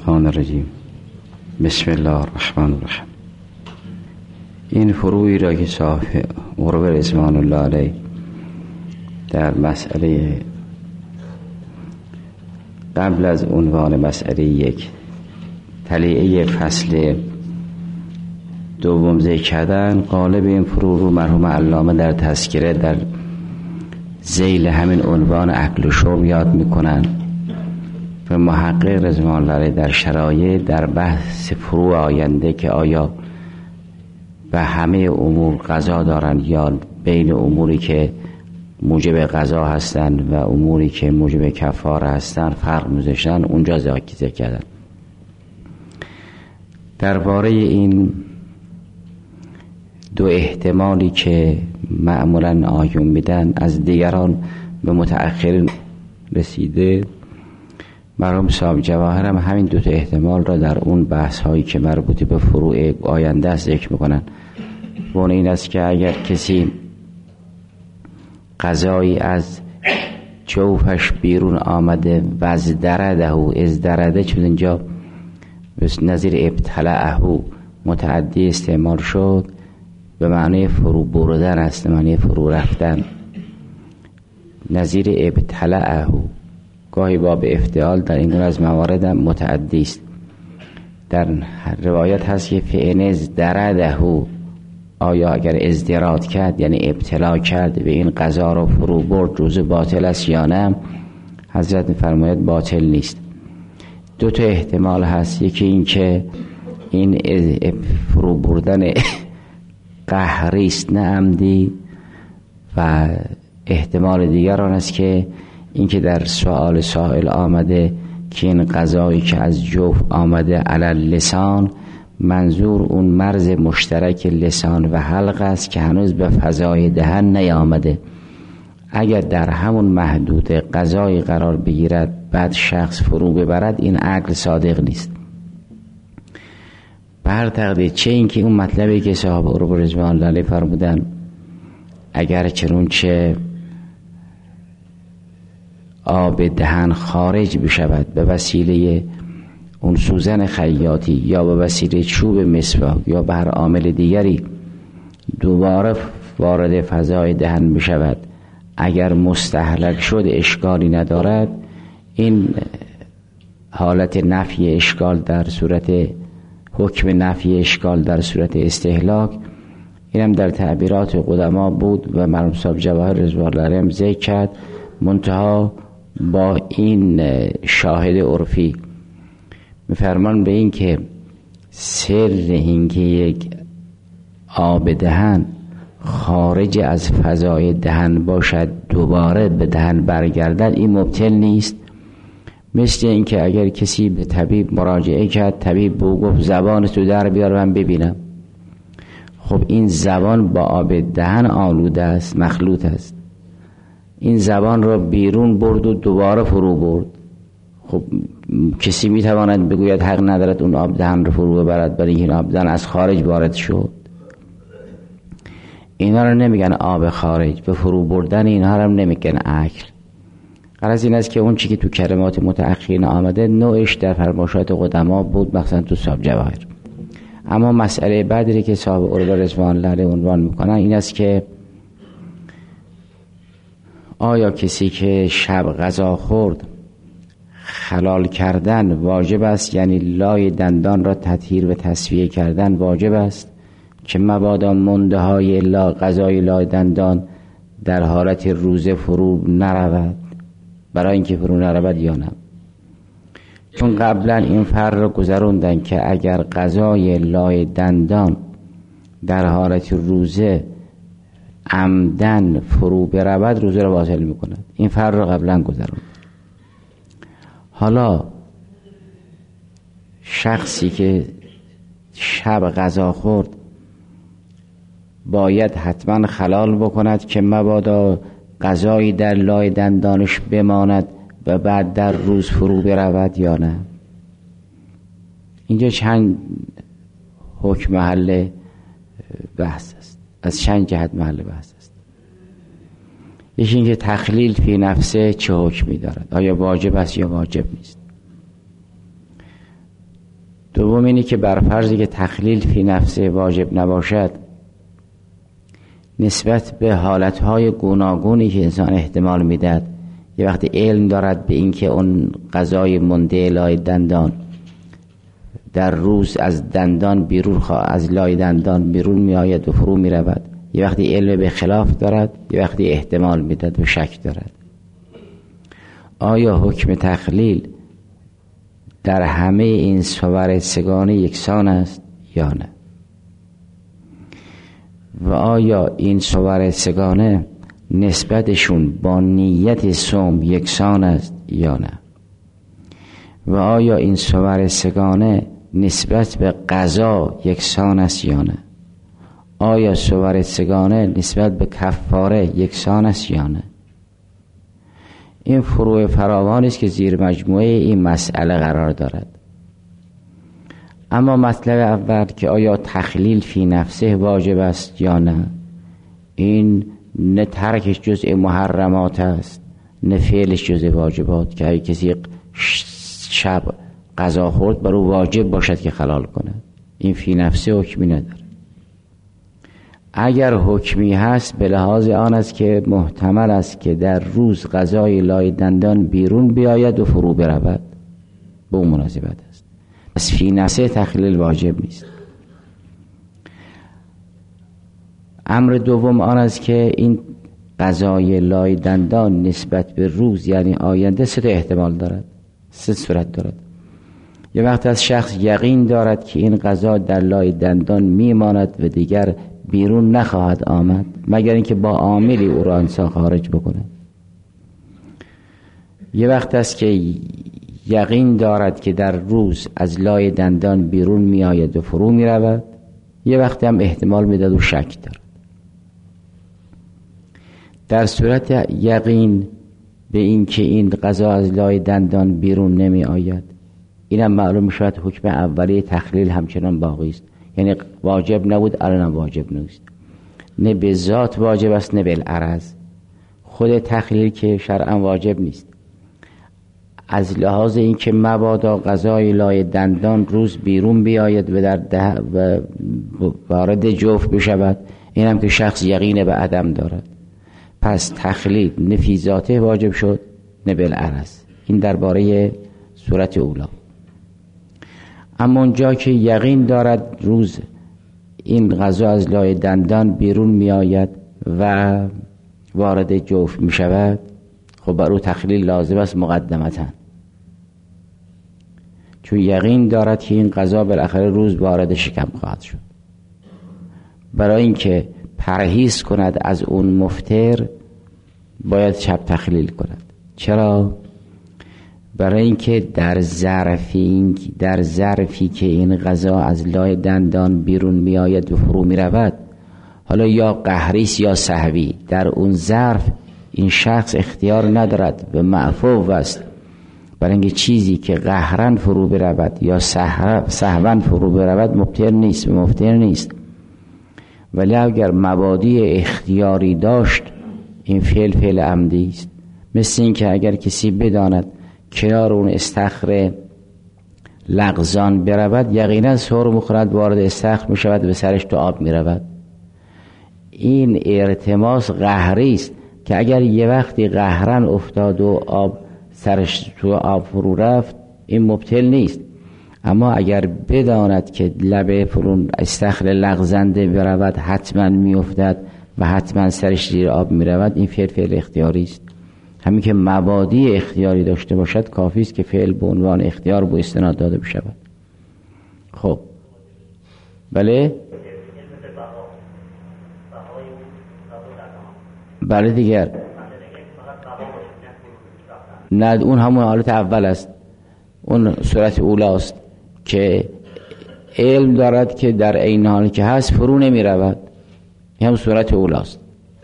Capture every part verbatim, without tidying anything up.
الشیطان الرجیم. بسم الله الرحمن الرحیم. این فروعی را که صاحب عروه رضوان الله علیه در مسئله قبل از عنوان مسئله یک تلیعه فصل دوم ذکر کردن، غالب این فروع رو مرحوم علامه در تذکره در ذیل همین عنوان عقل و شرب یاد میکنن و محقق رضوان الله علیه در شرایط در بحث فروع آینده که آیا به همه امور قضا دارن یا بین اموری که موجب قضا هستند و اموری که موجب کفاره هستند فرق میذاشتن، اونجا ذکر کردن. درباره این دو احتمالی که معمولا آیون میدن از دیگران به متأخرین رسیده، مرحوم صاحب جواهر هم همین دو تا احتمال را در اون بحث هایی که مربوط به فروع آینده است ذکر میکنن. اون این است که اگر کسی قضایی از جوفش بیرون آمده و از درده و از درده، چون اینجا نظیر ابتلعه متعدی استعمال شد، به معنی فرو بردن است، معنی فرو رفتن. نظیر ابتلعه گاهی باب افتعال در این از موارد متعدی است. در روایت هست که فعنز درده، آیا اگر ازدراد کرد یعنی ابتلا کرد به این قضا رو فرو برد روز باطل است یا نه؟ حضرت فرماید باطل نیست. دو تا احتمال هست، یکی این که این فرو بردن قهری است نه عمدی، و احتمال دیگر آن است که این که در سوال سائل آمده که این قضایی که از جوف آمده علی لسان، منظور اون مرز مشترک لسان و حلق است که هنوز به فضای دهن نیامده. اگر در همون محدود قضایی قرار بگیرد بعد شخص فرو ببرد، این عقل صادق نیست. به هر تقدیر چه این که اون مطلبی که صاحب عروه رضوان الله علیه فرمودن، اگر چرون چه آب دهن خارج بشود به وسیله اون سوزن خیاطی یا به وسیله چوب مسواک یا به هر عامل دیگری دوباره وارد فضای دهن بشود، اگر مستهلک شد اشکالی ندارد. این حالت نفی اشکال در صورت حکم نفی اشکال در صورت استهلاک، اینم در تعبیرات قدما بود و مرحوم صاحب جواهر رضوان الله علیه ذکر کرد، منتها با این شاهد عرفی میفرمان به این که سر این که یک آب دهن خارج از فضای دهن باشد دوباره به دهن برگردد، این مبطل نیست. مثل این که اگر کسی به طبیب مراجعه کرد، طبیب به او گفت زبان تو در بیار من ببینم، خب این زبان با آب دهن آلوده است، مخلوط است. این زبان را بیرون برد و دوباره فرو برد. خب کسی میتواند بگوید حق ندارد اون آب دهن رو فرو ببرد، برای این آب دهن از خارج وارد شد؟ اینا رو نمیگن آب خارج، به فرو بردن اینها رو نمیگن عقل. غرض این است که اون چی که تو کلمات متأخرین آمده نوعش در فرمایشات قدما بود، مثلا تو صاحب جواهر. اما مسئله بعدی که صاحب عروه رضوان الله علیه عنوان میکنن این است که آیا کسی که شب غذا خورد خلال کردن واجب است، یعنی لای دندان را تطهیر و تصفیه کردن واجب است که مبادا منده های لا غذای لای دندان در حالت روزه فرو نرود، برای اینکه فرو نرود یا نه؟ چون قبلا این فرق را گذروندن که اگر غذای لای دندان در حالت روزه عمدن فرو برود روزه را باطل میکند. این فرق را قبلا گذروند. حالا شخصی که شب غذا خورد باید حتما خلال بکند که مبادا غذایی در لای دندانش بماند و بعد در روز فرو برود یا نه؟ اینجا چند حکم محل بحث است، از چند جهت محل بحث است. یکی اینکه تخلیل فی نفسه چه حکمی دارد، آیا واجب است یا واجب نیست؟ دوم اینی که بر فرضی که تخلیل فی نفسه واجب نباشد، نسبت به حالتهای گوناگونی که انسان احتمال میدهد، یه وقتی علم دارد به اینکه اون غذای مونده لای دندان در روز از دندان بیرون خواه از لای دندان بیرون می آید و فرو می رود، یه وقتی علم به خلاف دارد، یه وقتی احتمال میدهد و شک دارد. آیا حکم تخلیل در همه این صور سگانه یکسان است یا نه؟ و آیا این صور سگانه نسبتشون با نیت صوم یکسان است یا نه؟ و آیا این صور سگانه نسبت به قضا یکسان است یا نه؟ آیا صور سگانه نسبت به کفاره یکسان است یا نه؟ این فروع فراوانی است که زیر مجموعه این مسئله قرار دارد. اما مطلب اول که آیا تخلیل فی نفسه واجب است یا نه، این نه ترکش جزء محرمات است نه فعلش جزء واجبات، که اگه کسی شب غذا خورد بر او واجب باشد که حلال کند. این فی نفسه حکمی نداره. اگر حکمی هست به لحاظ آن است که محتمل است که در روز غذای لای دندان بیرون بیاید و فرو برود، به اون مناسبت است. پس فی نفسه تخلیل واجب نیست. امر دوم آن است که این غذای لای دندان نسبت به روز یعنی آینده سه تا احتمال دارد، سه صورت دارد. یه وقت از شخص یقین دارد که این غذا در لای دندان میماند و دیگر بیرون نخواهد آمد مگر اینکه با عاملی او را انسان خارج بکنه. یه وقت است که یقین دارد که در روز از لای دندان بیرون می آید و فرو می رود. یه وقت هم احتمال می داد و شک دارد. در صورت یقین به این که این غذا از لای دندان بیرون نمی آید، اینم معلوم شد حکم اولیه تخلیل همچنان باقی است. یعنی واجب نبود، الان واجب نیست. نه به ذات واجب است نه بالعرض. خود تخلیل که شرعا واجب نیست، از لحاظ این که مبادا غذای لای دندان روز بیرون بیاید و در ده و وارد جوف بشود، اینم که شخص یقین به عدم دارد، پس تخلیل نه فی ذاته واجب شد نه بالعرض. این درباره صورت اولا. اما اونجا که یقین دارد روز این غذا از لای دندان بیرون می آید و وارد جوف می شود، خب بر او تخلیل لازم است مقدمتاً، چون یقین دارد که این غذا بالاخره روز وارد شکم خواهد شد. برای اینکه پرهیز کند از اون مفطر باید شب تخلیل کند. چرا؟ برای اینکه در ظرفی در ظرفی که این غذا از لای دندان بیرون می آید و فرو می رود، حالا یا قهریست یا سهوی، در اون ظرف این شخص اختیار ندارد و معفو است. برای اینکه چیزی که قهرن فرو برود یا سهوا فرو برود مبطل نیست، مبطل نیست. ولی اگر مبادی اختیاری داشت، این فعل فعل عمدی است. مثل این که اگر کسی بداند کنار اون استخر لغزان برود، یقینا سر مخورد، وارد استخر می شود و سرش تو آب می رود. این ارتماس قهری است که اگر یه وقتی قهرن افتاد و آب سرش تو آب فرو رفت، این مبطل نیست. اما اگر بداند که لبه فرون استخر لغزنده برود حتما می افتد و حتما سرش زیر آب می رود، این فعل فعل اختیاری است. همین که مبادی اختیاری داشته باشد کافی است که فعل به عنوان اختیار به استناد داده بشود. خب بله بله دیگر نه، اون همون حالت اول است، اون صورت اولاست که علم دارد که در این حال که هست فرو نمی رود. این هم صورت اولاست.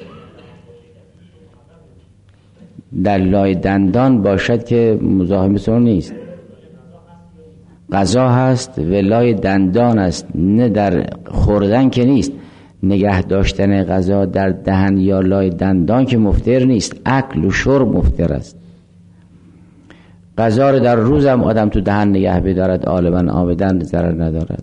در لای دندان باشد که مزاحم سون نیست، غذا هست و لای دندان است، نه در خوردن که نیست. نگه داشتن غذا در دهن یا لای دندان که مفطر نیست، اکل و شرب مفطر است. غذا رو در روز هم آدم تو دهن نگه بدارد غالبا آمدن ضرر ندارد.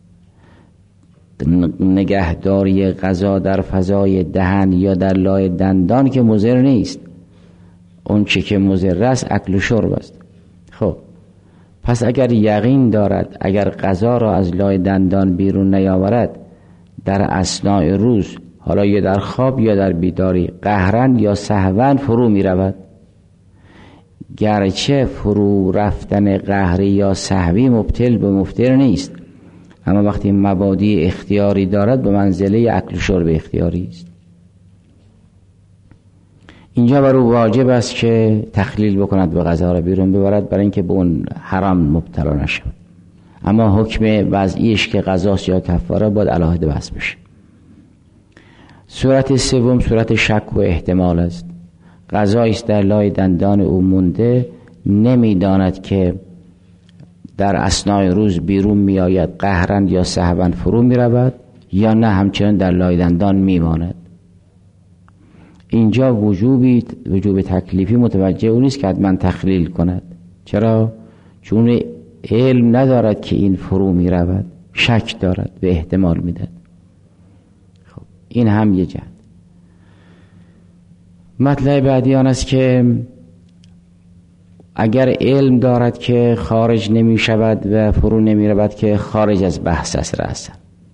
نگهداری غذا در فضای دهن یا در لای دندان که مضر نیست، اون چه که مضر است اکل و شرب است. خب پس اگر یقین دارد اگر غذا را از لای دندان بیرون نیاورد در اثناء روز، حالا یا در خواب یا در بیداری، قهرن یا سهوا فرو می رود، گرچه فرو رفتن قهری یا سهوی مبتل به مفتر نیست، اما وقتی مبادی اختیاری دارد به منزله اکل و شرب اختیاری است. اینجا بر او واجب است که تخلیل بکند، به غذا را بیرون ببرد برای اینکه به اون حرام مبتلا نشود. اما حکم وضعیش که غذاست یا کفاره باید علاهده بحث بشه. صورت سوم صورت شک و احتمال است. غذایی است در لای دندان او مونده، نمیداند که در اثناء روز بیرون می آید، قهرن یا سهوا فرو می رود یا نه همچنان در لای دندان می ماند. اینجا وجوبی وجوب تکلیفی متوجه او نیست که حتما تخلیل کند. چرا؟ چون علم ندارد که این فرو می رود، شک دارد و احتمال می دهد. خب این هم یه جهت. مطلب بعدی آن است که اگر علم دارد که خارج نمی شود و فرو نمی رود که خارج از بحث است رأسا.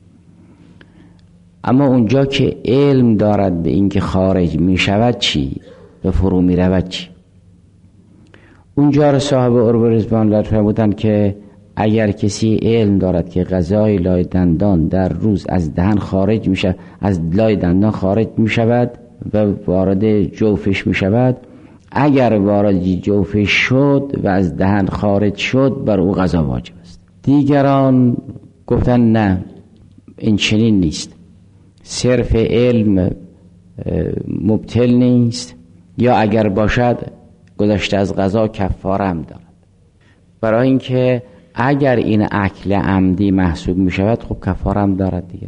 اما اونجا که علم دارد به این که خارج می شود چی؟ و فرو می رود چی؟ اونجا را صاحب عروة رضوان الله فرمودند که اگر کسی علم دارد که غذای لای دندان در روز از دهن خارج می شود، از لای دندان خارج می شود و وارد جوفش می شود، اگر وارد جوفش شد و از دهن خارج شد بر او غذا واجب است. دیگران گفتن نه این چنین نیست، صرف علم مبتل نیست، یا اگر باشد گذشته از غذا کفاره هم دارد. برای اینکه اگر این اکل عمدی محسوب می شود خب کفاره هم دارد دیگر.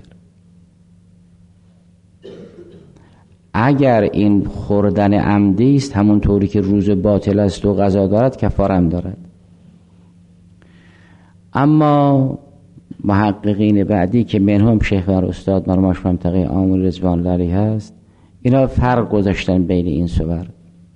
اگر این خوردن عمدی است همون طوری که روز باطل است و غذا دارد کفاره هم دارد. اما محققین بعدی که منهم شیخ و استاد مرماش منطقه آمل رضوان الله هست، اینا فرق گذاشتن بین این صور.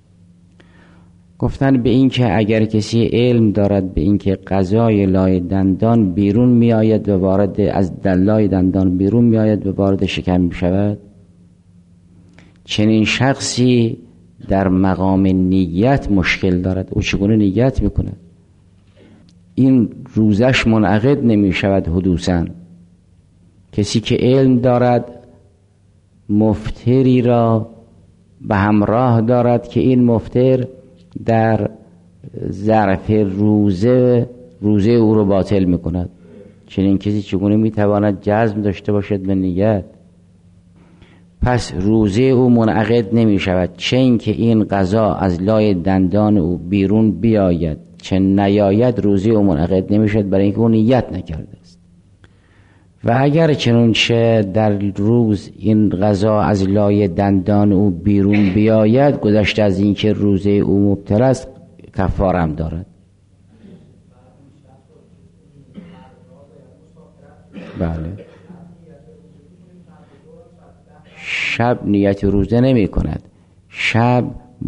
گفتن به این که اگر کسی علم دارد به این که غذای لای دندان بیرون می آید و وارد از لای دندان بیرون می آید و وارد شکم می شود، چنین شخصی در مقام نیت مشکل دارد. او چگونه نیت میکنه؟ این روزش منعقد نمی شود حدوثاً. کسی که علم دارد مفطری را به همراه دارد که این مفطر در ظرف روزه روزه او رو باطل میکند، چنین کسی چگونه میتواند جزم داشته باشد به نیت؟ پس روزه او منعقد نمی شود چه این که این غذا از لای دندان او بیرون بیاید، چه نیاید روزه او منعقد نمی شود برای اینکه او نیت نکرده است. و اگر چنانچه در روز این غذا از لای دندان او بیرون بیاید گذشته از اینکه روزه او مبتلا است کفاره هم دارد. بله. شب نیت روزه نمی کند. شب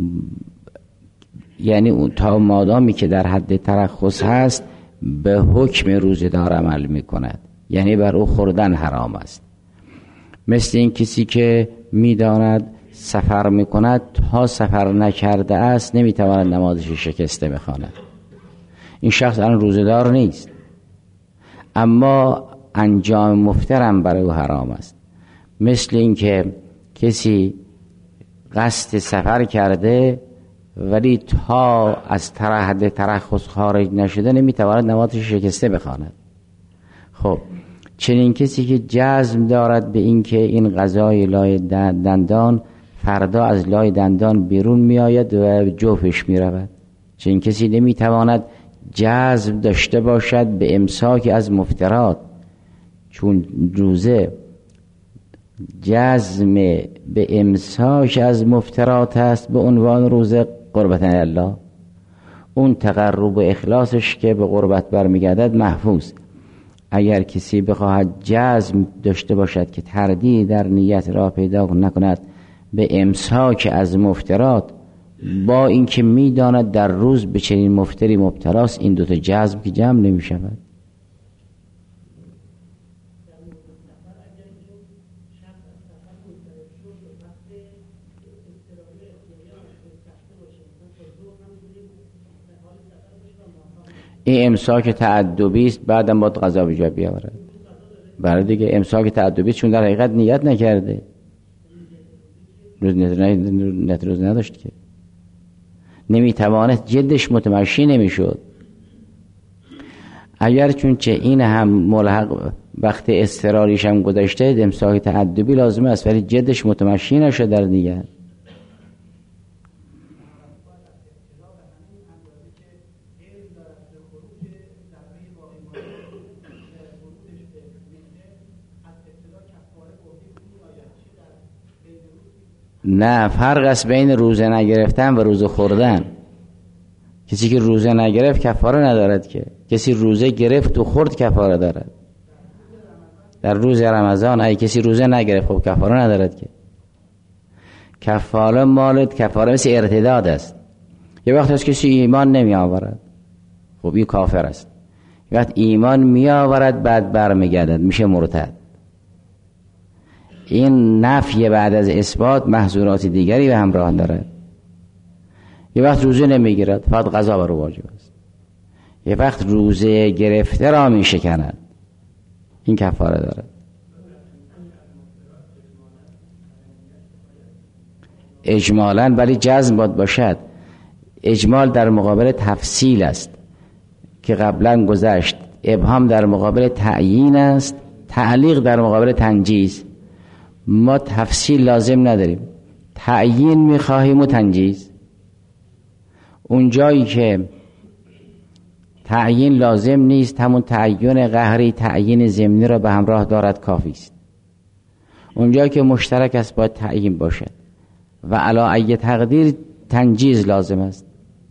یعنی اون تا مادامی که در حد ترخص هست به حکم روزه دار عمل می کند، یعنی بر او خوردن حرام است. مثل این کسی که می داند سفر می کند تا سفر نکرده است نمی تواند نمازش شکسته بخواند، این شخص الان روزه دار نیست، اما انجام مفطرم برای او حرام است. مثل این که کسی قصد سفر کرده ولی تا از حد ترخص خارج نشده نمیتواند نمازش شکسته بخواند. خب چنین کسی که جزم دارد به این که این غذای لای دندان فردا از لای دندان بیرون می آید و جوفش می رود، چنین کسی نمیتواند جزم داشته باشد به امساک از مفطرات، چون روزه جزم به امساک از مفطرات است به عنوان روزه قربتن الله. اون تقرب و اخلاصش که به قربت برمیگردد محفوظ. اگر کسی بخواهد جزم داشته باشد که تردید در نیت را پیدا نکند به امساک از مفترات، با اینکه میداند در روز به چنین مفتری مبتلاست، این دوتا جزم که جمع نمی شود. این امساک تعدبی است، بعدم باید قضا به جا بیاورد. برای دیگه امساک تعدبی چون در حقیقت نیت نکرده، روز نیت روز نداشت که نمیتوانست جدش متمشی نمیشد. اگر چون چه این هم ملحق وقت اضطراریش هم گذشته، امساک تعدبی لازمه است ولی جدش متمشی نشد در نیت. نه، فرق است بین روزه نگرفتن و روزه خوردن. کسی که روزه نگرفت کفاره ندارد که، کسی روزه گرفت و خورد کفاره دارد. در روز رمضان اگه کسی روزه نگرفت خب کفاره ندارد که. کفاره مالت کفاره مثل ارتداد است. یه وقت هست کسی ایمان نمی آورد، خب این کافر است. یه وقت ایمان می آورد بعد برمیگردد میشه مرتد. این نفی بعد از اثبات محظورات دیگری به همراه دارد. یه وقت روزه نمیگیرد فقط قضا بر او واجب است. یه وقت روزه گرفته را می شکند، این کفاره دارد. اجمالاً ولی جزم باید باشد. اجمال در مقابل تفصیل است که قبلا گذشت. ابهام در مقابل تعیین است، تعلیق در مقابل تنجیز. ما تفصیل لازم نداریم، تعیین میخواهیم و تنجیز. اون جایی که تعیین لازم نیست، همون تعیین قهری تعیین ضمنی را به همراه دارد کافی است. اون جایی که مشترک است باید تعیین باشد و علی ای تقدیر تنجیز لازم است.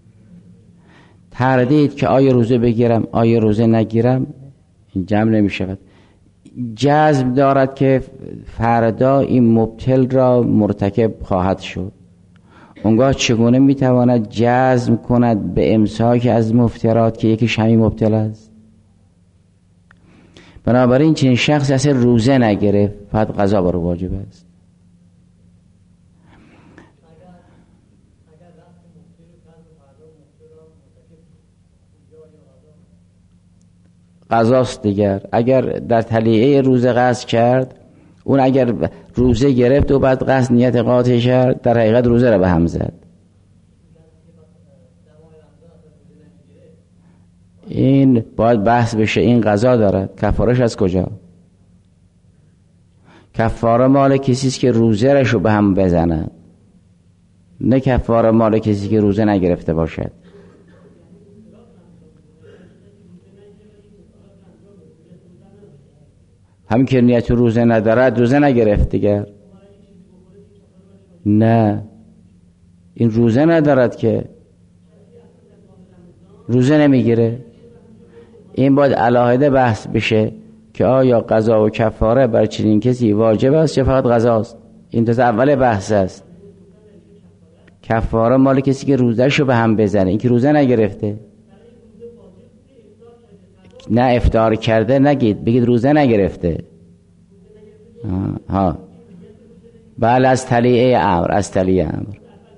تردید که آیا روزه بگیرم آیا روزه نگیرم این جمع نمی شود. جزم دارد که فردا این مبتل را مرتکب خواهد شد. اونگاه چگونه میتواند جزم کند به امساک از مفترات که یکی شمی مبتل است؟ بنابراین چنین شخص اصلا روزه نگرفت فقط قضا بر او واجب است. قضاست دیگر. اگر در تلیعه روزه قصد کرد، اون اگر روزه گرفت و بعد قصد نیت قاطع کرد، در حقیقت روزه را به هم زد. این باید بحث بشه. این قضا دارد، کفارش از کجا؟ کفاره مال کسی است که روزه رشو به هم بزند، نه کفاره مال کسی که روزه نگرفته باشد. هم که نیت روزه ندارد روزه نگرفت دیگر. نه، این روزه ندارد که روزه نمیگیره. این باید علاهده بحث بشه که آیا قضا و کفاره بر چنین کسی واجب است یا فقط قضاست. این تازه اول بحث است. کفاره مال کسی که روزهشو به هم بزنه، این که روزه نگرفته. نه افطار کرده نگید، بگید روزه نگرفته. ها بله، از تلیعه امر، از تلیعه امر.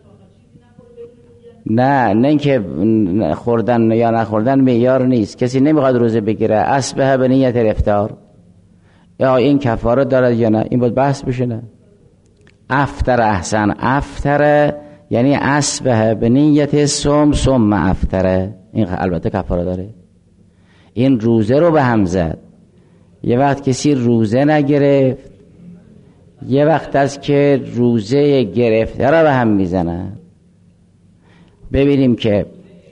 نه نه اینکه خوردن یا نخوردن معیار نیست. کسی نمیخواد روزه بگیره، اصبح به نیت افطار، یا این کفاره دارد یا نه، این بود بحث بشه. نه افطر، احسن، افطر یعنی اصبح به نیت صوم ثم افطر، این البته کفاره داره. این روزه رو به هم زد. یه وقت کسی روزه نگرفت، یه وقت است که روزه گرفته را به هم میزنه. ببینیم که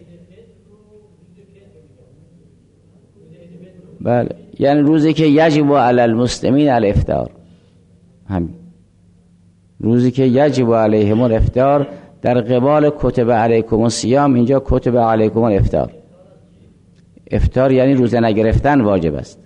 بله، یعنی روزی که یجب علی المسلمین الافطار، همین روزی که یجب علیهم الافطار در قبال کتب علیکم الصیام اینجا کتب علیکم الافطار. افطار یعنی روزه نگرفتن واجب است.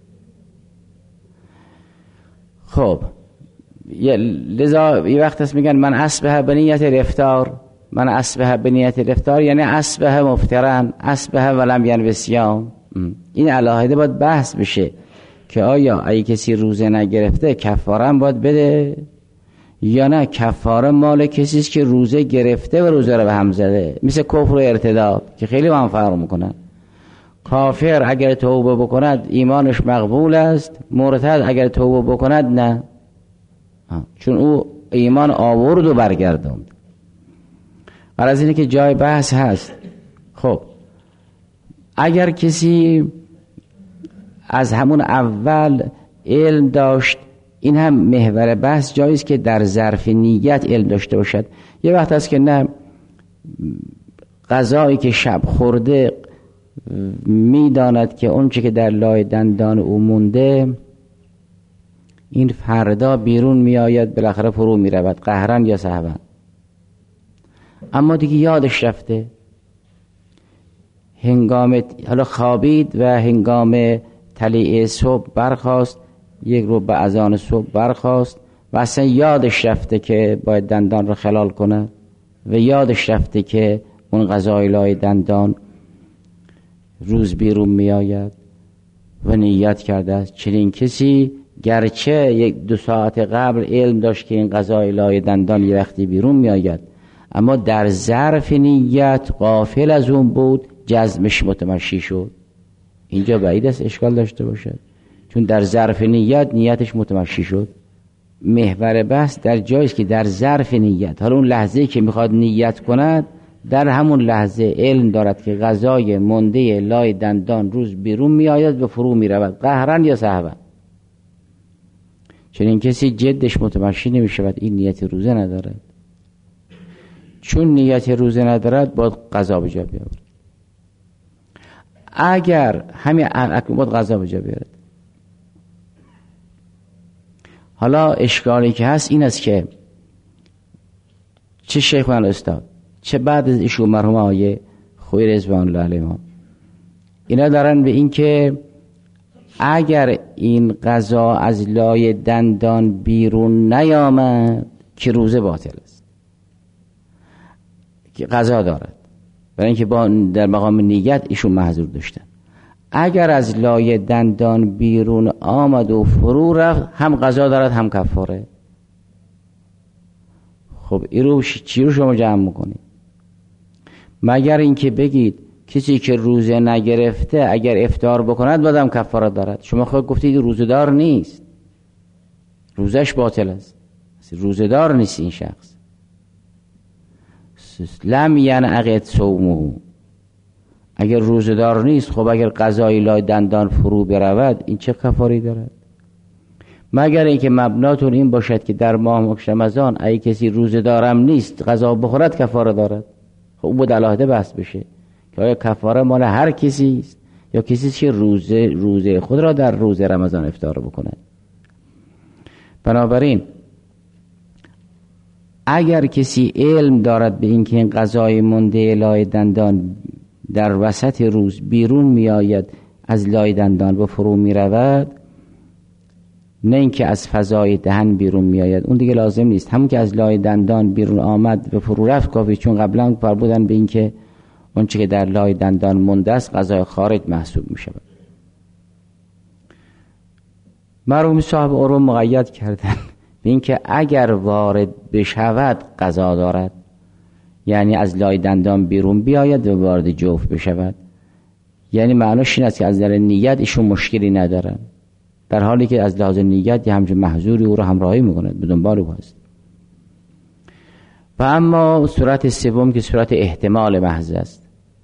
خب لذا یه وقت هست میگن من اصبح بنیت الافطار، من اصبح بنیت الافطار یعنی اصبح مفطرن، اصبح ولم ینوی صیام. این علاهده باید بحث بشه که آیا اگه کسی روزه نگرفته کفاره هم باید بده یا نه کفاره مال کسی است که روزه گرفته و روزه رو به هم زده، مثل کفر و ارتداد که خیلی با هم فرق میکنن. کافر اگر توبه بکند ایمانش مقبول است، مرتد اگر توبه بکند نه، چون او ایمان آورد و برگردوند. غرض اینه که جای بحث هست. خب اگر کسی از همون اول علم داشت، این هم محور بحث جاییست که در ظرف نیت علم داشته باشد. یه وقت هست که نه غذایی که شب خورده میداند که اون چه که در لای دندان او مونده این فردا بیرون میآید، بالاخره فرو میرود قهرن یا سهوا، اما دیگه یادش رفته. هنگام حالا خوابید و هنگام طلیع صبح برخاست، یک رو به اذان صبح برخاست و اصلا یادش رفته که باید دندان رو خلال کنه و یادش رفته که اون غذای لای دندان روز بیرون می آید و نیت کرده است. چنین کسی گرچه یک دو ساعت قبل علم داشت که این غذای لای دندان یه وقتی بیرون می آید، اما در ظرف نیت غافل از اون بود، جزمش متمشی شد. اینجا بعید است اشکال داشته باشد، چون در ظرف نیت نیتش متمشی شد. محور بحث در جاییست که در ظرف نیت، حالا اون لحظه‌ای که میخواد نیت کند در همون لحظه علم دارد که غذای مونده لای دندان روز بیرون میآید و فرو میرود قهرن یا سهوا. چون این کسی جدش متمشی نمیشود، این نیت روزه ندارد. چون نیت روزه ندارد باید قضا به جا بیاورد. اگر همین اکنون باید قضا به جا بیارد. حالا اشکالی که هست این است که چه شیخ و استاد چه بعد از ایشون مرحوم آقای خویی رضوان الله علیهم اینا دارن به این که اگر این غذا از لای دندان بیرون نیامد که روزه باطل است، که قضا دارد، برای اینکه با در مقام نیت ایشون معذور داشتن. اگر از لای دندان بیرون آمد و فرو رفت هم قضا دارد هم کفاره. خب این رو چی رو شما جمع میکنید؟ مگر اینکه بگید کسی که روزه نگرفته اگر افطار بکند بعدم کفاره دارد. شما خود گفتید روزه‌دار نیست، روزش باطل است، روزه‌دار نیست این شخص. لم ینعقد صومه، اگر روزه‌دار نیست خب اگر قضای لای دندان فرو برود این چه کفاری دارد؟ مگر اینکه مبناتون این باشد که در ماه رمضان اگه کسی روزه‌دارم نیست غذا بخورد کفاره دارد. خب اون بود علاهده بحث بشه که آیا کفاره مال هر کسی است یا کسی که روزه روزه خود را در روز رمضان افطار بکنه. بنابراین اگر کسی علم دارد به اینکه این غذای مونده لای دندان در وسط روز بیرون می آید، از لای دندان و فرو می رود، نه اینکه از فضای دهن بیرون می آید، اون دیگه لازم نیست. همون که از لای دندان بیرون آمد و فرو رفت کافی، چون قبلا پر بودن به اینکه اون چه که در لای دندان مونده است غذای خارج محسوب می شود. مرحوم صاحب علوم مقید کردن به اینکه اگر وارد بشود قضا دارد، یعنی از لای دندان بیرون بیاید و وارد جوف بشود، یعنی معناش این است که از در نیت ایشون مشکلی ندارن، در حالی که از لحاظ نیت یه همچون محظوری او را همراهی میکند، به دنبال او هست. و اما صورت سوم که صورت احتمال محض است.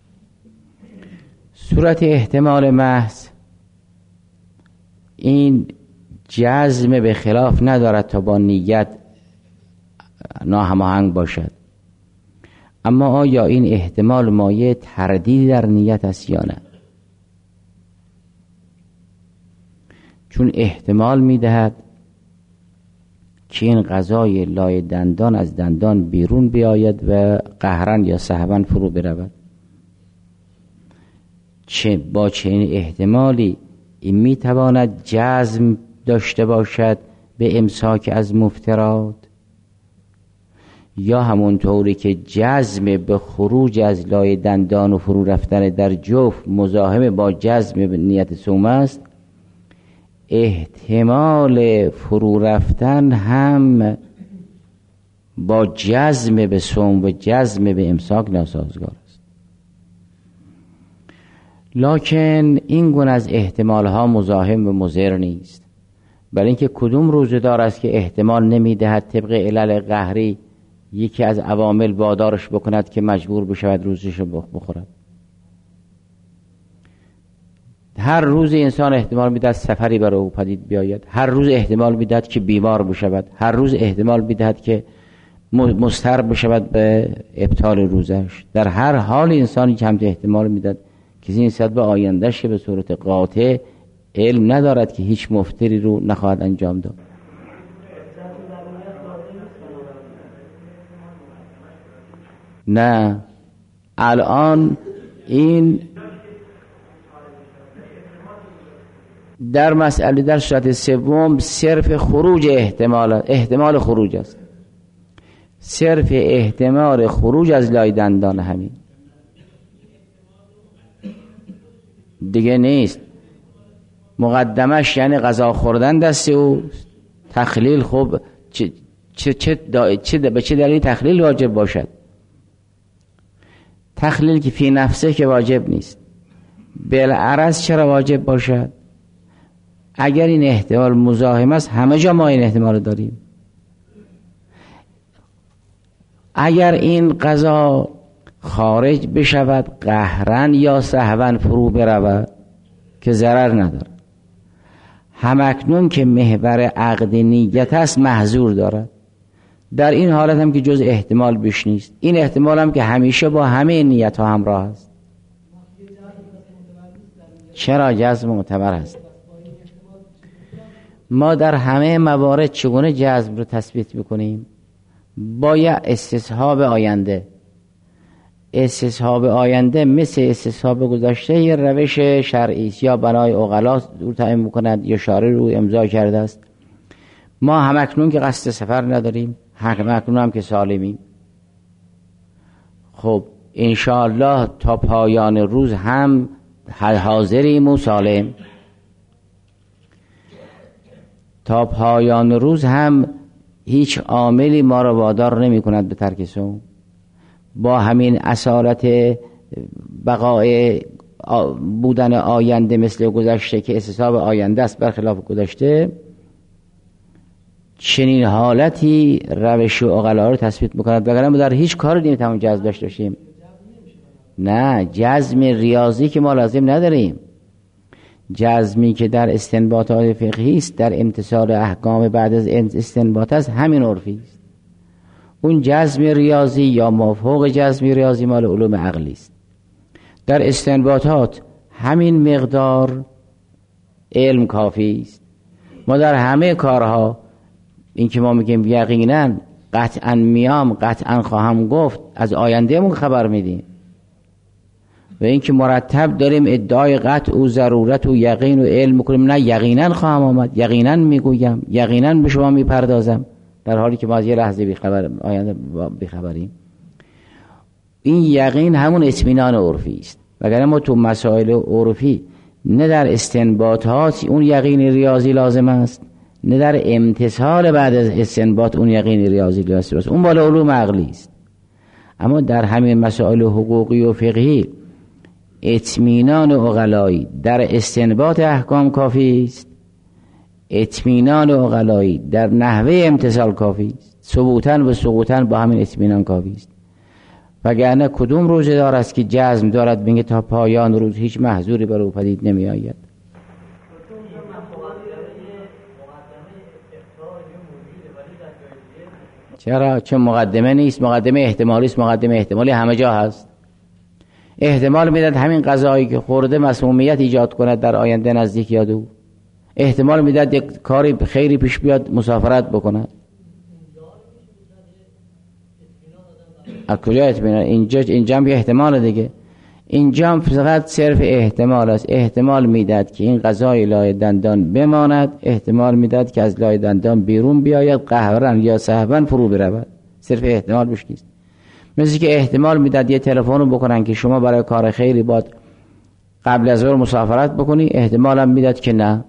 صورت احتمال محض این جزم به خلاف ندارد تا با نیت ناهماهنگ باشد، اما آیا این احتمال مایه تردید در نیت است یا نه؟ چون احتمال میدهد که این غذای لای دندان از دندان بیرون بیاید و قهرن یا سهوا فرو برود. چه با چنین احتمالی این میتواند جزم داشته باشد به امساک از مفترات، یا همونطوری که جزم به خروج از لای دندان و فرو رفتن در جوف مزاحم با جزم به نیت صوم است، احتمال فرو رفتن هم با جزم به صوم و جزم به امساک ناسازگار است. لکن این گونه از احتمال ها مزاحم و مضر نیست، بل اینکه کدوم روزه‌دار است که احتمال نمیدهد طبق علل قهری یکی از عوامل وادارش بکند که مجبور بشود روزش رو بخورد. هر روز انسان احتمال میدهد سفری برای او پدید بیاید، هر روز احتمال میدهد که بیمار بشود، هر روز احتمال میدهد که مضطر بشود به ابطال روزش. در هر حال انسانی که همچنین احتمال میدهد، کسی نسبت به آیندهش به صورت قاطع علم ندارد که هیچ مفتری رو نخواهد انجام داد. نه، الان این در مسئله در صورت سوم صرف خروج احتمال احتمال خروج است، صرف احتمال خروج از لای دندان همین دیگه نیست. مقدمش یعنی غذا خوردن دست اوست. تخلیل خب چه چه چه, دا چه به چه دلیل تخلیل واجب باشد؟ تخلیل که فی نفسه که واجب نیست، بالعرض چرا واجب باشد؟ اگر این احتمال مزاحم است، همه جا ما این احتمال داریم. اگر این غذا خارج بشود قهرن یا سهوا فرو برود که ضرر نداره، همکنون که محور عقد نیت است محظور دارد. در این حالت هم که جز احتمال بیش نیست، این احتمال هم که همیشه با همه نیت ها همراه است. چرا جزم معتبر است؟ ما در همه موارد چگونه جزم رو تثبیت میکنیم؟ با یه استصحاب آینده. استصحاب آینده مثل استصحاب گذشته یه روش شرعی است، یا بنای عقلا رو تعیین میکند یا شارع رو امضا کرده است. ما همکنون که قصد سفر نداریم، همکنون هم که سالمیم، خب انشاءالله تا پایان روز هم حاضریم و سالم، تا پایان روز هم هیچ عاملی ما را وادار نمی کند به ترک صوم. با همین اصالت بقای بودن آینده مثل گذشته که استصحاب آینده است برخلاف گذشته، چنین حالتی روش و عقلا رو تثبیت میکند. وگرنه ما در هیچ کاری نمیتونیم جزم داشته باشیم. نه، جزم ریاضی که ما لازم نداریم. جزمی که در استنباطات فقهی است، در امتثال احکام بعد از استنباط است، همین عرفی است. اون جزم ریاضی یا مافوق جزم ریاضی مال علوم عقلی است. در استنباطات همین مقدار علم کافی است. ما در همه کارها این که ما میگیم یقینا قطعا میام قطعا خواهم گفت، از آیندهمون خبر میدیم. و این که مرتب داریم ادعای قطع و ضرورت و یقین و علم میکنیم، نه یقینا خواهم آمد، یقینا میگویم، یقینا به شما میپردازم، در حالی که ما از یه لحظه بیخبر آینده بیخبریم. این یقین همون اطمینان عرفی است. وگرنه ما تو مسائل عرفی نه در استنباطات اون یقین ریاضی لازم است، نه در امتثال بعد از استنباط اون یقین ریاضی لازم است. اون بالا علوم عقلی است. اما در همین مسائل حقوقی و فقهی اطمینان عقلایی در استنباط احکام کافی است، اطمینان عقلایی در نحوه امتثال کافی است. ثبوتاً و سقوطاً با همین اطمینان کافی است. وگرنه کدوم روزه دار است که جزم دارد بگه تا پایان روز هیچ محظوری بر او پدید نمی آید؟ چرا؟ چون مقدمه نیست، مقدمه احتمالی است. مقدمه احتمالی همه جا هست. احتمال میداد همین غذایی که خورده مسمومیت ایجاد کند در آینده نزدیک یا دور. احتمال میداد یک کاری خیری پیش بیاد مسافرت بکند. از کجا اطمینان؟ اینجا اینجا هم احتمال دیگه، اینجا هم فقط صرف احتمال است. احتمال میداد که این غذای لای دندان بماند، احتمال میداد که از لای دندان بیرون بیاید، قهرن یا سهوا فرو برود. صرف احتمال بش نیست. مثل که احتمال میداد یه تلفن رو بکنن که شما برای کار خیری باید قبل از ظهر مسافرت بکنی، احتمال هم میداد که نه.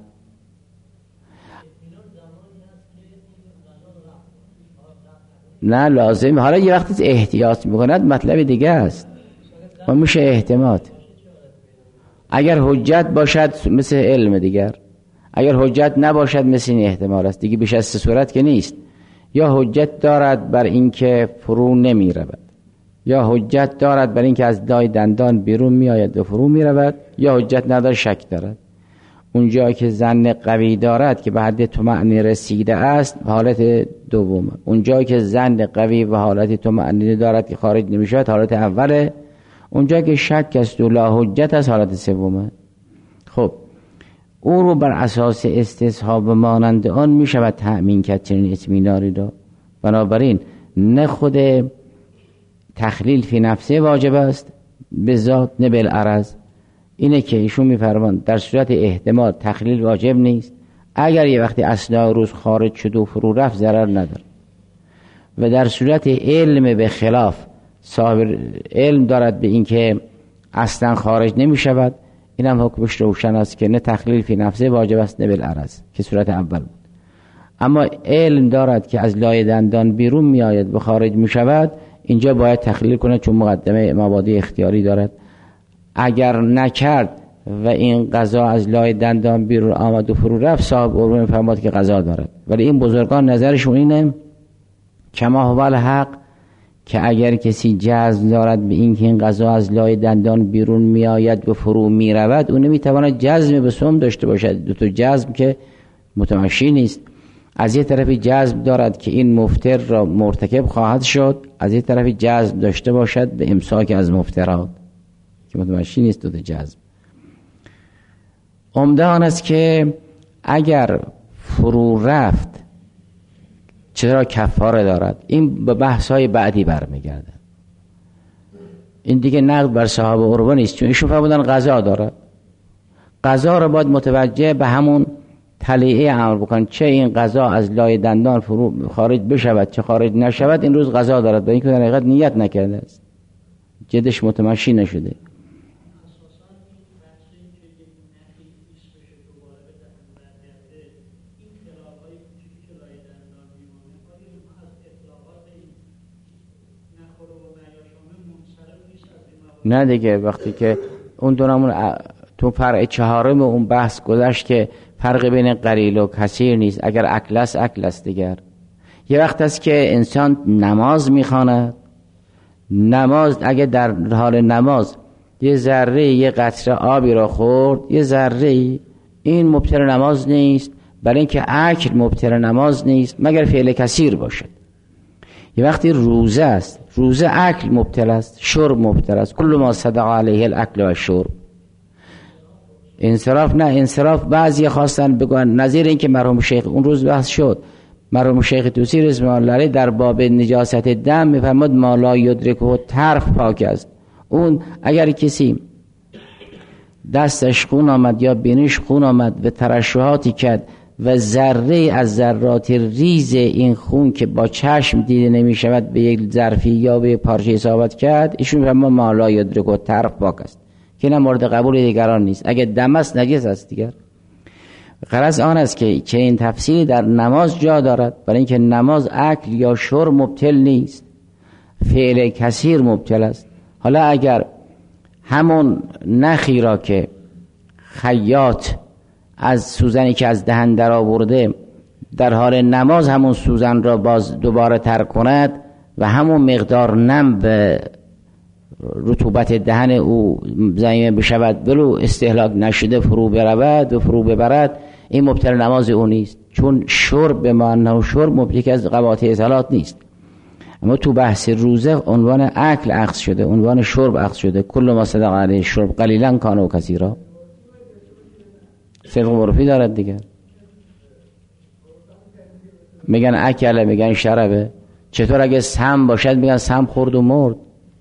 نه لازم. حالا یه وقتی احتیاط میکند مطلب دیگه است و میشه احتمال. اگر حجت باشد مثل علم دیگر، اگر حجت نباشد مثل این احتمال است دیگه. بیش از سه صورت که نیست. یا حجت دارد بر اینکه فرو نمی رود، یا حجت دارد بر اینکه از لای دندان بیرون می آید و فرو می رود، یا حجت ندارد شک دارد. اونجا که ظن قوی دارد که به حد طمأنینه رسیده است حالت دومه. اونجا که ظن قوی و حالت طمأنینه دارد که خارج نمی شود حالت اوله. اونجا که شک است و لا حجت است حالت سومه. خب او رو بر اساس استصحاب مانند آن می شود تأمین کرد چنین اطمینانی را. بنابراین نه خود تخلیل فی نفسه واجب است به ذات نه بالعرض. اینه که ایشون میفرمان در صورت احتمال تخلیل واجب نیست. اگر یه وقتی اثناء روز خارج شد و فرو رفت ضرر نداره. و در صورت علم به خلاف، صاحب علم دارد به اینکه اصلا خارج نمی شود، این هم حکمش روشن است که نه تخلیل فی نفسه واجب است نه بالعرض که صورت اول بود. اما علم دارد که از لای دندان بیرون می آید و خارج می شود، اینجا باید تخلیل کنه چون مقدمه مبادی اختیاری دارد. اگر نکرد و این غذا از لای دندان بیرون آمد و فرو رفت، صاحب علم فرماد که غذا دارد. ولی این بزرگان نظرشون اینه کما هو الحق که اگر کسی جزم دارد به این که این غذا از لای دندان بیرون می آید و فرو می رود، اون نمی تواند جزم به سم داشته باشد. دو تا جزم که متمشی نیست. از یه طرف جزم دارد که این مفتر را مرتکب خواهد شد، از یه طرف جزم داشته باشد به امساک از مفترات که متمشی نیست. دو تا جزم عمده آن است که اگر فرو رفت چرا کفاره دارد. این به بحث‌های بعدی برمیگرده. این دیگه نقد بر صاحب عروه نیست، چون ایشون فرمودن غذا داره. غذا رو باید متوجه به همون تلیعه عمل بکن. چه این غذا از لای دندان فرو خارج بشود چه خارج نشود، این روز غذا دارد. به این که در حقیقت نیت نکرده است، جدش متمشی نشده. نه دیگه وقتی که اون دونمون تو فرع چهارم اون بحث گذشت که فرق بین قلیل و کثیر نیست. اگر اکل است اکل است. دیگر یه وقت است که انسان نماز میخواند، نماز اگه در حال نماز یه ذره یه قطره آبی را خورد، یه ذره، این مبتل نماز نیست، برای اینکه اکل مبتل نماز نیست مگر فعل کثیر باشد. یه وقتی روزه است، روزه اکل مبتل است، شرب مبتل است. کل ما صدق علیه الاکل و شرب. انصراف نه، انصراف بعضی خواستن بگن نظیر این که مرحوم شیخ اون روز بحث شد، مرحوم شیخ توسی رضی الله عنه در باب نجاست دم میفرماد ما لا یدرکه طرف پاک است. اون اگر کسی دستش خون آمد یا بینیش خون آمد و ترشحاتی کرد و ذره از ذرات ریز این خون که با چشم دیده نمی شود به یک ظرفی یا به پارچه اصابت کرد، ایشون میفرماد ما لا یدرکه طرف پاک است، که نه مورد قبول دیگران نیست. اگه دم است نجس است دیگر. غرض آن است که چه این تفصیلی در نماز جا دارد، برای اینکه نماز اکل یا شرب مبتل نیست، فعل کثیر مبتل است. حالا اگر همون نخی را که خیاط از سوزنی که از دهن در آورده در حال نماز همون سوزن را باز دوباره ترک کند و همون مقدار نم به رطوبت دهن او زمینه بشود ولو استهلاک نشده فرو برود و فرو ببرد، این مبتل نماز او نیست، چون شرب به معنی و شرب مبتل از قواطع اصالات نیست. اما تو بحث روزه عنوان اکل اخذ شده، عنوان شرب اخذ شده. کل ما صدق علیه شرب قلیلا کان و کثیرا. صدق عرفی دارد دیگر. میگن اکل، میگن شربه. چطور اگه سم باشد میگن سم خورد و مرد،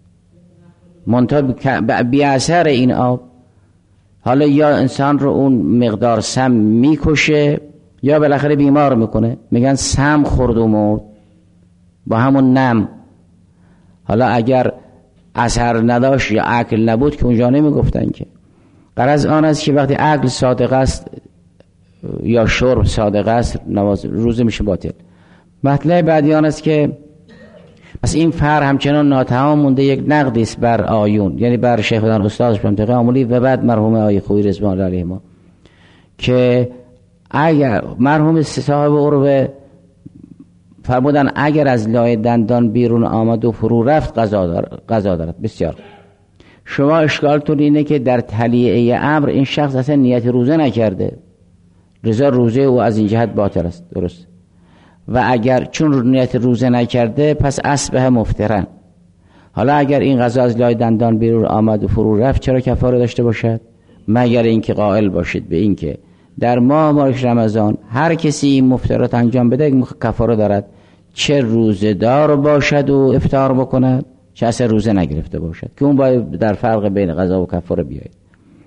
منتها بی اثر این آب. حالا یا انسان رو اون مقدار سم میکشه یا بالاخره بیمار میکنه، میگن سم خورد و مرد با همون نم. حالا اگر اثر نداشت یا عقل نبود که اونجا نمیگفتن که. غرض آن است که وقتی عقل صادق است یا شرب صادق است نماز روزه میشه باطل. مطلب بعدی آن است که پس این فر همچنان ناتمام مونده، یک نقدی است بر آیون، یعنی بر شیخ خدان استادش منطقه عمولی و بعد مرحوم آقای خویی رضوان الله علیه ما، که اگر مرحوم صاحب عروه فرمودن اگر از لای دندان بیرون آمد و فرو رفت قضا دار قضا دارد. بسیار شما اشکالتون اینه که در تلیعه امر این شخص اصلا نیت روزه نکرده، رضا روزه او از این جهت باطل است. درست. و اگر چون نیت روزه نکرده پس اصبح مفترن. حالا اگر این قضا از لای دندان بیرون آمد و فرو رفت چرا کفاره داشته باشد؟ مگر اینکه قائل باشید به این که در ماه مبارک رمضان هر کسی این مفترات انجام بده کفاره دارد، چه روزه دار باشد و افطار بکند چه اصلا روزه نگرفته باشد، که اون باید در فرق بین قضا و کفاره بیاید.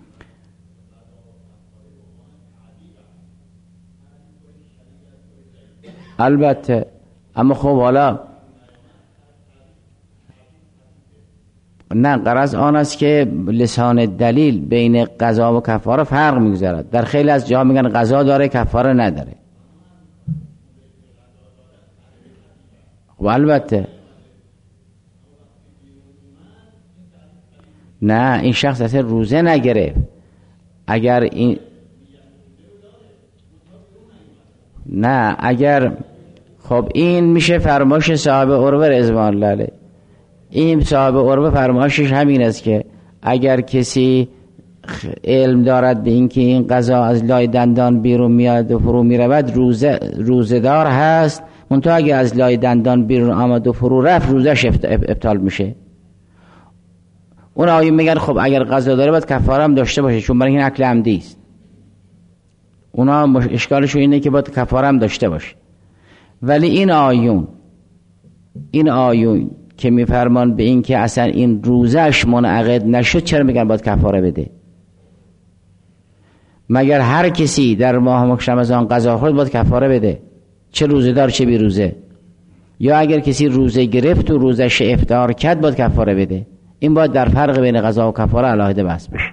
البته اما خب حالا نه، غرض آن است که لسان دلیل بین قضا و کفاره فرق میگذارد. در خیلی از جاها میگن قضا داره کفاره نداره. خب البته نه، این شخص اصلا روزه نگرفت. اگر این نه اگر خب این میشه فرمایش صاحب عروه رضوان الله علیه. این صاحب عروه فرمایشش همین است که اگر کسی علم دارد به اینکه این قضا از لای دندان بیرون میاد و فرو میرود روزه روزه‌دار هست، منتها اگر از لای دندان بیرون آمد و فرو رفت روزش ابطال میشه. اون آیه میگن خب اگر قضا داره باید کفاره هم داشته باشه چون برای این اکل عمدی است. اونا اشکالشون اینه که باید کفاره هم داشته باشه. ولی این آیون این آیون که میفرمان به این که اصلا این روزش منعقد نشد چرا میگن باید کفاره بده؟ مگر هر کسی در ماه مبارک رمضان قضا خورد باید کفاره بده، چه روزه دار چه بی روزه؟ یا اگر کسی روزه گرفت و روزش افطار کرد باید کفاره بده؟ این باید در فرق بین قضا و کفاره علاهده بحث بشه.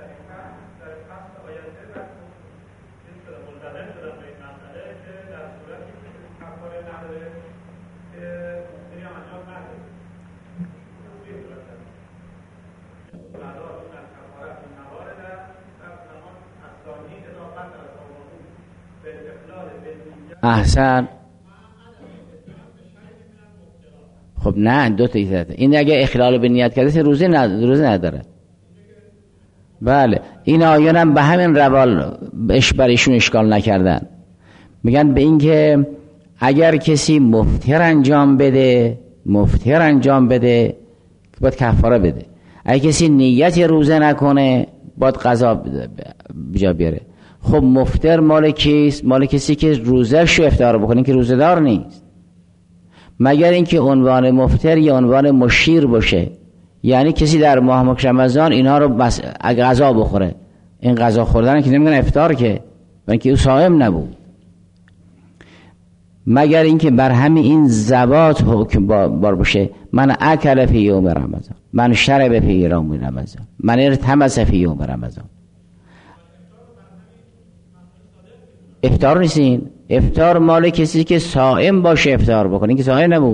احسن. خب نه، دو تا ایزد. این اگه اخلال به نیت کرده روزه نداره، روزه نداره. بله این آیان هم به همین روال اش برایشون اشکال نکردن. میگن به این که اگر کسی مفطر انجام بده مفطر انجام بده باید کفاره بده. اگر کسی نیت روزه نکنه باید قضا بجا بیاره. خب مفطر مال کیست؟ مال کسی که روزش رو افطار بکنه که روزه دار نیست، مگر اینکه عنوان مفطر یا عنوان مشیر باشه، یعنی کسی در ماه مبارک رمضان اینها رو بس غذا بخوره. این غذا خوردن که نمیگن افطار که، بلکه او صائم نبود. مگر اینکه بر همین این ذوات حکم بار باشه، من اکل فی یوم رمضان، من شرب فی یوم رمضان، من ارتمس فی یوم رمضان. افطار نیستین. افطار مال کسی که صائم باشه افطار بکنه، این که صائم نبود.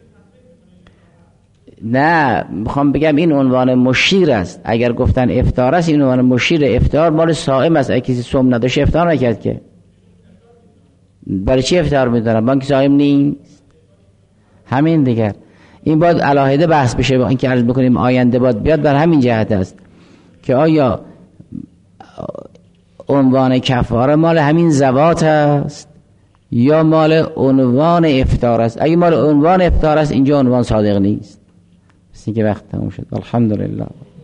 نه میخوام بگم این عنوان مشیر است. اگر گفتن افطار است این عنوان مشیر. افطار مال صائم است. اگه کسی صوم نداشته افطار نکرد که برای چی افطار میدونن؟ بانک صائم نیست. همین دیگر این باید علاهده بحث بشه. با اینکه عرض بکنیم آینده باید بیاد بر همین جهت است که آیا عنوان کفاره مال همین ذوات است یا مال عنوان افطار است؟ اگه مال عنوان افطار است اینجا عنوان صادق نیست. بس اینکه وقت تموم شد. الحمدلله.